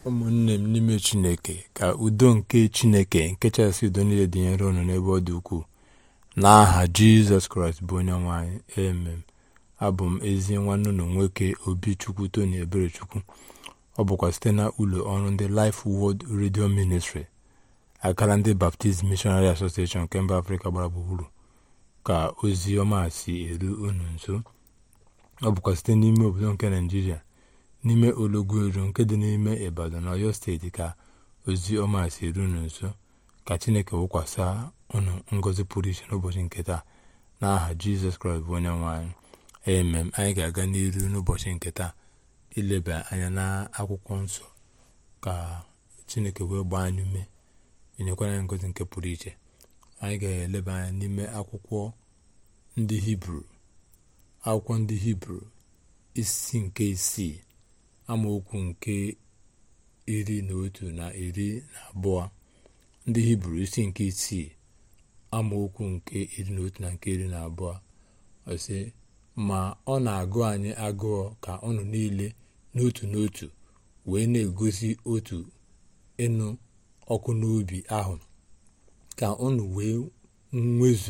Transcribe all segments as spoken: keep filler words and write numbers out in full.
ụmụnne m n'ime Chineke, ka udo nke Chineke nke chasị udo niile dịnyere unu n'ebe ọ dị ukwuu, n'aha Jizọs Kraịst bụ onye nwe anyị. Amen. Abụ m ezi nwanne unu nwoke Obichukwu Tony Eberechukwu. Ọ bụkwa site na ụlọ ọrụ ndị Life Word Radio Ministry, akara ndị Baptist Missionary Association nke mba Afrịka gbara gburugburu, ka ozi ọma si eru unu nso. Ọ bụkwa site n'ime obodo nke Naịjirịa, n'ime Ologweru nke dị n'ime Ibadan na Ọyọ steeti, ka ozi ọma si eru unu nso. Ka Chineke wụkwasa unu ngọzi pụrụ iche n'ụbọchị nke taa, n'aha Jizọs Kraịst bụ onye nwe anyị. Amen. Anyị ga-aga n'iru n'ụbọchị nke taa ileba anya n'akwụkwọ nsọ, ka Chineke wee gbaa anyị ume, enyekwana anyị ngọzi nke pụrụ iche. Anyị ga-eleba anya n'ime akwụkwọ ndị Hibru akwụkwọ ndị Hibru isi nke isii amaokwu nke iri na otu na iri na abụọ. Ndị Hibru isi nke isii amaokwu nke iri na otu na nke iri na abụọ ọsị: ma ọ na-agụ anyị agụọ ka ọnụ niile n'otu n'otu wee na-egosi otu ịnụ ọkụ n'obi ahụ, ka ọnụ wee nwezu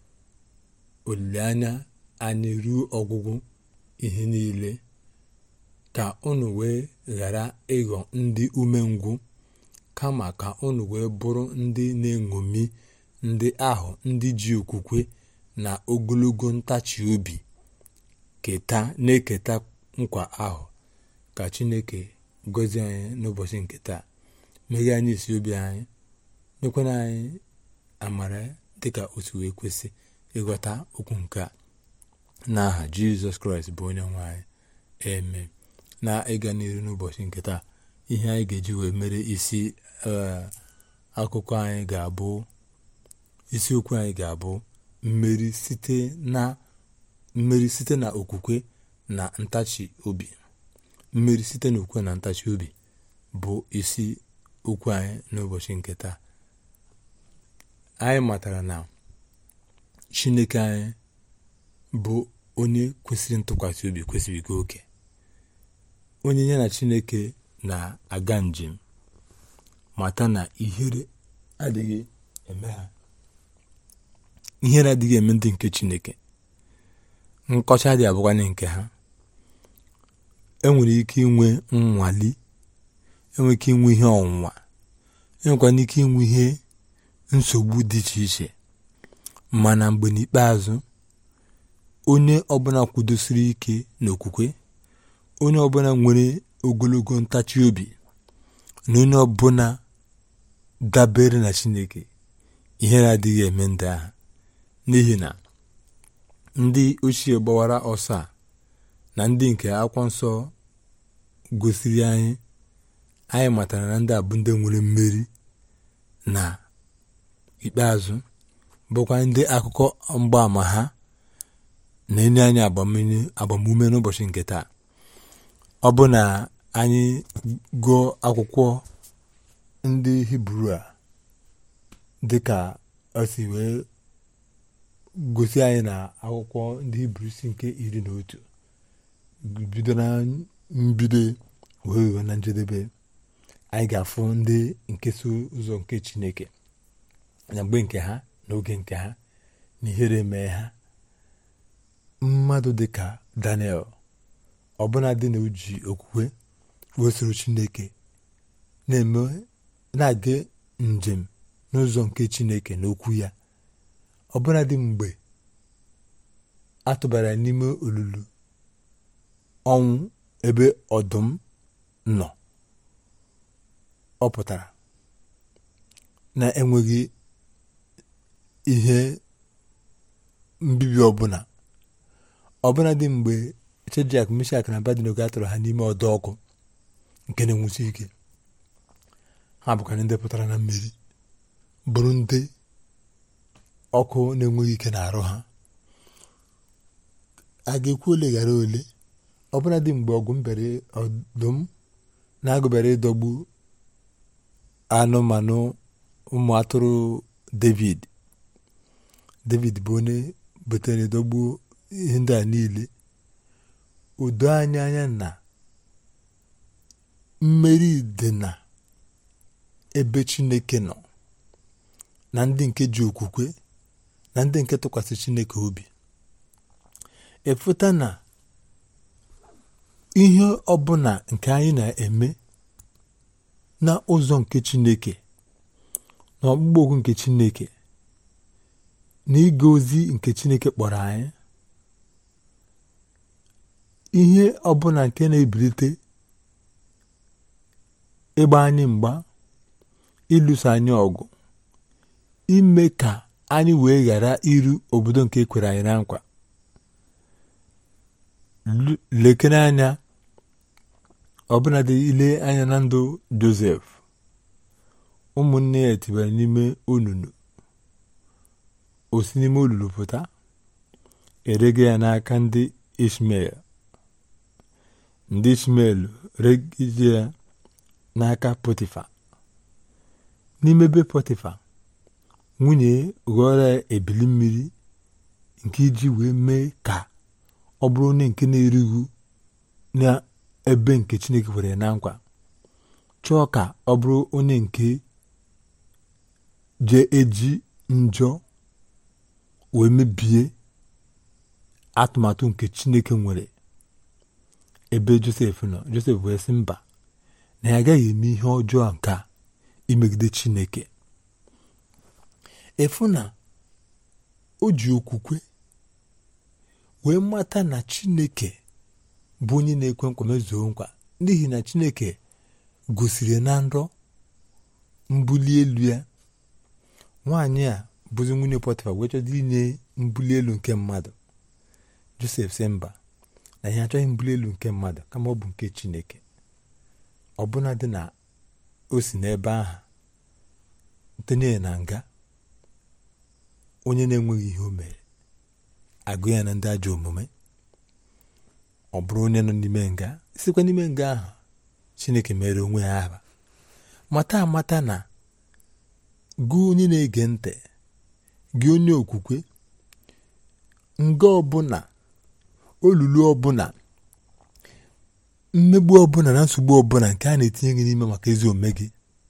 olileanya anyị ruo ọgwụgwụ ihe niile, ka unu wee ghara ịghọ ndị umengwụ, kama ka unu wee bụrụ ndị na-eṅomi ndị ahụ ndị ji okwukwe na ogologo ntachi obi keta na-eketa nkwa ahụ. Ka Chineke gọzie anyị n'ụbọchị nke taa, meghe anyị isi obi anyị, mekwana anyị amara dịka otu wee kwesị ịghọta okwu nke a, n'aha Jizọs Kraịst bụ onye nwe anyị. Amen. Na ịga n'iru n'ụbọchị nke taa, ihe anyị ga-eji wee mere isi akụkọ anyị ga-abụ isiokwu anyị ga-abụ mmeri site na mmeri site na okwukwe na ntachi obi. Mmeri site na okwukwe na ntachi obi bụ isi okwu anyị n'ụbọchị nke taa. Anyị matara na Chineke anyị bụ onye kwesịrị ntụkwasị obi, kwesịrị ike oke, onye ya na Chineke na-aga njem, mata na ihere adịghị eme ha ihere adịghị eme ndị nke Chineke. Nkọcha dị abụkwanye nke ha. Enwere ike inwe nnwali, enwere ike inwe ihe ọnwụnwa, enwekwana ike inwe ihe nsogbu dị iche iche, mana mgbe n'ikpeazụ onye ọbụla kwudosiri ike n'okwukwe, onye ọbụla nwere ogologo ntachi obi, na onye ọbụla dabere na Chineke, ihere adịghị eme ndị ahụ. N'ihi na ndị ochie gbawara ọsọ a na ndị nke akwụkwọ nsọ gosiri anyị, anyị matara na ndị a bụ ndị nwere mmeri na ikpeazụ, bụkwa ndị akụkọ mgbaama ha na-enye anyị agbamume n'ụbọchị nke taa. Ọ bụ na anyị gụọ akwụkwọ ndị Hibru a dịka o si wee gosi anyị na akwụkwọ ndị Hibru isi nke iri na otu, bido na mbido wee ruo na njedebe, anyị ga-afụ ndị nke so ụzọ nke Chineke na mgbe nke ha na oge nke ha, na ihere mee ha. Mmadụ dịka Daniel, ọbụna dị na oji okwukwe wesoro Chineke na-eme na-aga njem n'ụzọ nke Chineke na okwu ya, ọbụna dị mgbe atụbara n'ime olulu ọnwụ ebe ọdụm nọ, ọ pụtara na enweghị ihe mbibi ọbụla. Ọbụna dị mgbe Shedrak, Mishak na Abednego atụrụ ha n'ime ọdọ ọkụ nke na-enwusi ike, ha bụkwa ndị pụtara na mmeri, bụrụ ndị ọkụ na-enweghị ike na-arụ ha. A ga-ekwu ole ghara ole, ọbụna dị mgbe ọgụ mbere ọdụm na-agụbere ịdọgbu anụmanụ ụmụ atụrụ David. David bụ onye butere ịdọgbu ihe ndị a niile. Udo anya anya na mmeri dị na ebe Chineke nọ, na ndị nke ji okwukwe, na ndị nke tụkwasị Chineke obi. Efuta na ihe ọbụla nke anyị na-eme na ụzọ nke Chineke, na ọkpụkpọ oku nke Chineke, na ịga ozi nke Chineke kpọrọ anyị, ihe ọbụla nke na-ebilite ịgba anyị mgba, ịlụso anyị ọgụ, ime ka anyị wee ghara iru obodo nke ekwere anyị na nkwa. Lekere anya ọbụladị ile anya na ndụ Josef. Ụmụnne ya etibere n'ime olulu, o si n'ime olulu pụta, erege ya n'aka ndị Ishmel. Ndị Ishmel regide ya n'aka Potifa. N'ime be Potifa, nwunye ghọrọ ebili mmiri nke iji wee mee ka ọ bụrụ onye nke na-erighu na ebe nke Chineke kwere na nkwa, chọọ ka ọ bụrụ onye nke je eji njọ wee mebie atụmatụ nke Chineke nwere ebe Josef nọ. Josef wee sị mba, na ya agaghị eme ihe ọjọọ nke a imegide Chineke. Efu na o ji okwukwe wee mata na Chineke bụ onye na-ekwe nkwa mezuo nkwa, n'ihi na Chineke gosiri na nrọ mbuli elu ya. Nwaanyị a bụzi nwunye Pọtịfa wee chọdị inye mbuli elu nke mmadụ. Josef sị mba, na ihe achọghị mbuli elu nke mmadụ, kama ọ bụ nke Chineke. Ọbụna dị na o si n'ebe ahụ ntenye na nga, onye na-enweghị ihe o mere, agụ ya na ndị ajọ omume. Ọ bụrụ onye nọ n'ime nga, sikwa n'ime nga ahụ Chineke mere onwe ya aha. Mata amata na gị onye na-ege ntị, gị onye okwukwe, nga ọbụla, olulu ọbụla, mmegbu ọbụla na nsogbu ọbụla nke a na-etinye gị n'ime maka ezi omume gị,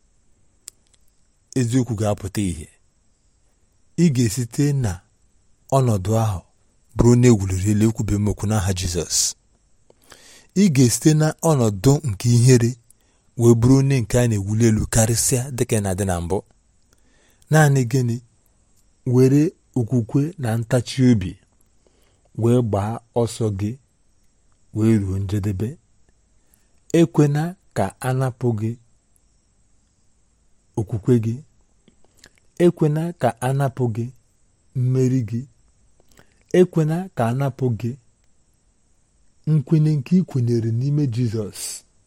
eziokwu ga-apụta ihe. Ị ga-esite na ọnọdụ ahụ bụrụ onye ewuliri elu, ekwube m okwu n'aha Jizọs. Ị ga-esite na ọnọdụ nke ihere wee bụrụ onye nke a na-ewuli elu karịsịa dịka na-adị na mbụ. Naanị gịnị? Were okwukwe na ntachi obi wee gbaa ọsọ gị wee ruo njedebe. Ekwena ka anapụ gị okwukwe gị. Ekwena ka anapụ gị mmeri gị. Ekwena ka anapụ gị nkwenye nke ị kwenyere n'ime Jizọs.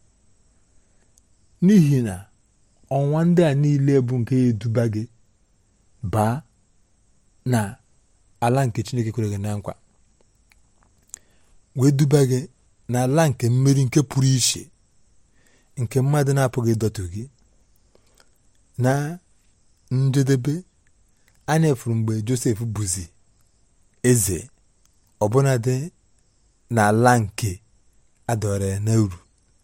N'ihi na ọnwa ndị a niile bụ nke eduba gị baa na ala nke Chineke kwere gị na nkwa, wee duba gị n'ala nke mmeri nke pụrụ iche, nke mmadụ na-apụghị ịdọtụ gị. Na njedebe, anya efuru mgbe Josef bụzi eze, ọbụnadị n'ala nke adọrọ ya n'uru.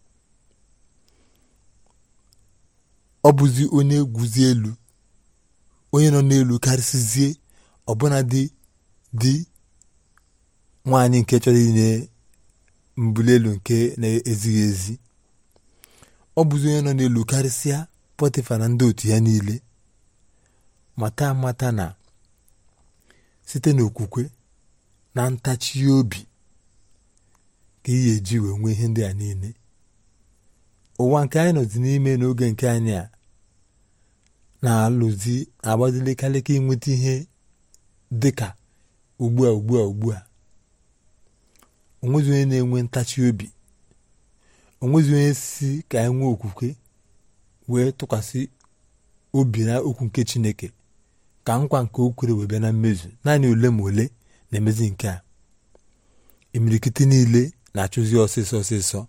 Ọ bụzi onye guzi elu, onye nọ n'elu karịsịzie ọbụnadị dị nwaanyị nke chọrọ inye mbuli elu nke na-ezighị ezi. Ọ bụzi onye nọ n'elu karịsịa Pọtịfa na ndị otu ya niile. Mata amata na site n'okwukwe na ntachi obi ka ihe eji wee nwee ihe ndị a niile. Ụwa nke anyị nọzi n'ime n'oge nke anyị a na-alụzi agbadilikalịka inweta ihe dịka ugbu a ugbu a ugbu a. Onwezi onye na-enwe ntachi obi. Onwezi onye si ka anyị nwee okwukwe wee tụkwasị obi na okwu nke Chineke, ka nkwa nke o kwere wee bịa na mmezu. Naanị ole ma ole na-emezi nke a. Imirikiti niile na-achụzi ọsịsọ ọsịsọ.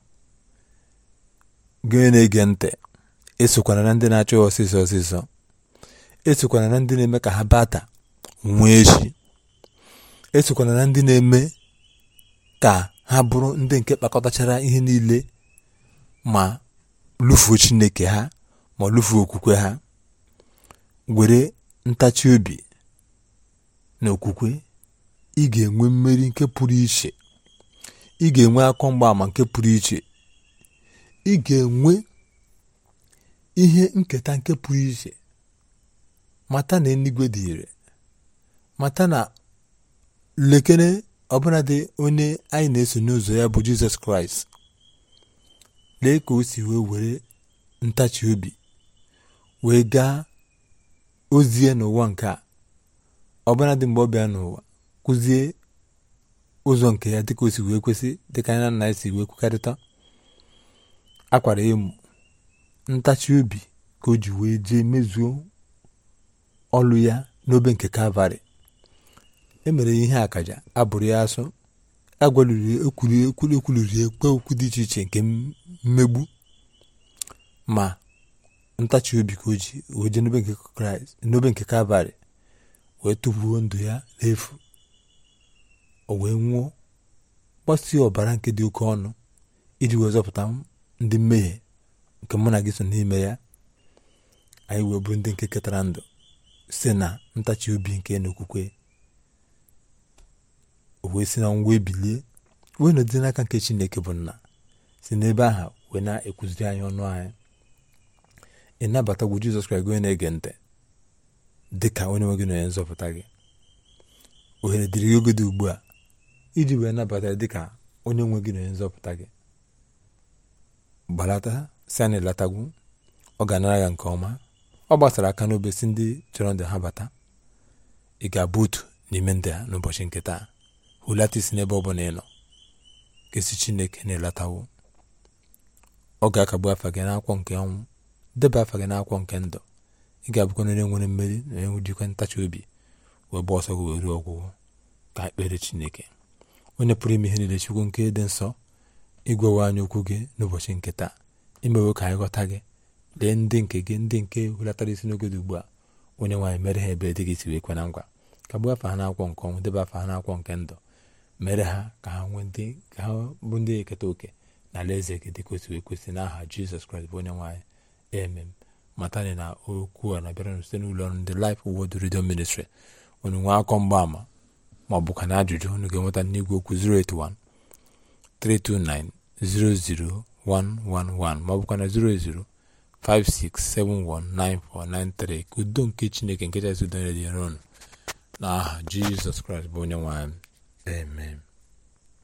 Gị na-ege ntị, esokwana na ndị na-achụ ọsịsọ ọsịsọ. Esokwana na ndị na-eme ka ha bata nwee echi. Esokwana na ndị na-eme ka ha bụrụ ndị nke kpakọtachara ihe niile ma lụfuo Chineke ha ma lụfuo okwukwe ha, were ntachi obi na okwukwe, ị ga-enwe mmeri nke pụrụ iche, ị ga-enwe akọ mgbaama nke pụrụ iche, ị ga-enwe ihe nketa nke pụrụ iche. Mata na eluigwe dị ire, mata na lekere ọbụladị onye anyị na-eso n'ụzọ ya bụ Jizọs Kraịst. Lee ka o si wee were ntachi obi wee gaa ozie n'ụwa nke a, ọbụladị mgbe ọ bịa n'ụwa kụzie ụzọ nke ya dịka o si wee kwesị, dịka anyị na nna ya si wee kwekọrịta. Akwara emu ntachi obi ka o ji wee jee mezuo ọlụ ya n'obe nke Kalvarị. E mere ihe akaja, abụrụ ya asụ, agwaliri ekwuru ekwuru ekwuliri ekpe okwu dị iche iche nke mmegbu, ma ntachi obi ka o ji wee jee n'obe nke Kraịst, n'obe nke Kalvarị, wee tụfuo ndụ ya n'efu. O wee nwụọ, gbasie ọbara nke dị oke ọnụ iji wee zọpụta ndị mmehie nke mụ na gị so n'ime ya. Anyị wee bụrụ ndị nke ketara ndụ site na ntachi obi nke n'okwukwe. O wee si na ọnwụ wee bilie, wee nọdụ n'aka nke Chineke bụ Nna, si n'ebe ahụ wee na-ekwuziri anyị ọnụ anyị. Ị nabatagwo Jizọs Kraịst gị onye na-ege ntị dị ka onye nwe gị na onye nzọpụta gị? Ohere dịrị gị oge dị ugbu a iji wee nabata dị ka onye nwe gị na onye nzọpụta gị. Gbalata si anyị latagwu, ọ ga-anara ya nke ọma. Ọ gbasara aka n'obe si ndị chọrọ ndị ha bata. Ị ga-abụ otu n'ime ndị ha n'ụbọchị nke taa. Hulata isi n'ebe ọ bụla ị nọ, kesi Chineke na-elatawo. Ọ ga-akagbu afa gị n'akwụkwọ nke ọnwụ, deba afa gị n'akwụkwọ nke ndụ. Ị ga-abụkwa onye nwere mmeri na onye njikwa ntachi obi wee gba ọsọ gị wee ruo ọgwụgwụ. Ka ekpere Chineke onye pụrụ ime ihe niile, Chukwu nke dị nsọ, ịgwawa anyị okwu gị n'ụbọchị nke taa, imewe ka anyị ghọta gị. Lee ndị nke gị, ndị nke hulatara isi n'oge dị ugbu a, onye nwaanyị mere ha ebe dị gị si wee kwe na ngwa. Kagbuo afa ha n'akwụkwọ nke ọnwụ, deba afa ha n'akwụkwọ nke ndụ. Mere ha ka ha nwee ndị ka ha bụ ndị eketa oke na alaeze gị dịka o si wee kwesị, n'aha Jizọs Kraịst bụ onye nwaanyị. Amen. Matani na okwu a na-abịara site n'ụlọ ọrụ ndị Life Word Radio Ministry. Unu nwee akọ mgbaama ma ọ bụkwa na ajụjụ, unu ga-enweta n'igwe okwu zero eight one, three two nine, zero zero one one one ma ọ bụkwa na zero eight zero, five six seven one nine four nine three. Ka udo nke Chineke nke kachasị udo na-edị n'ọnụ n'aha Jizọs Kraịst bụ onye nwe anyị. Amen.